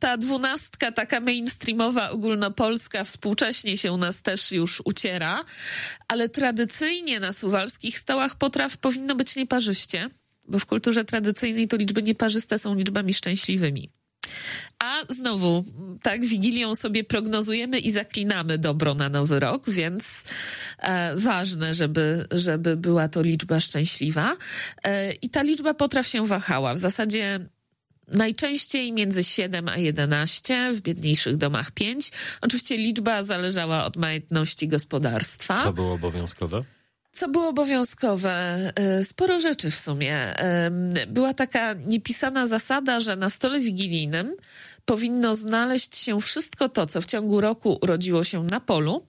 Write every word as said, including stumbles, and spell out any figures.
ta dwunastka taka mainstreamowa, ogólnopolska współcześnie się u nas też już uciera, ale tradycyjnie na suwalskich stołach potraw powinno być nieparzyście, bo w kulturze tradycyjnej to liczby nieparzyste są liczbami szczęśliwymi. A znowu, tak, Wigilią sobie prognozujemy i zaklinamy dobro na nowy rok, więc e, ważne, żeby, żeby była to liczba szczęśliwa. E, I ta liczba potraw się wahała. W zasadzie najczęściej między siedem a jedenaście, w biedniejszych domach pięć. Oczywiście liczba zależała od majątności gospodarstwa. Co było obowiązkowe? Co było obowiązkowe? Sporo rzeczy w sumie. Była taka niepisana zasada, że na stole wigilijnym powinno znaleźć się wszystko to, co w ciągu roku urodziło się na polu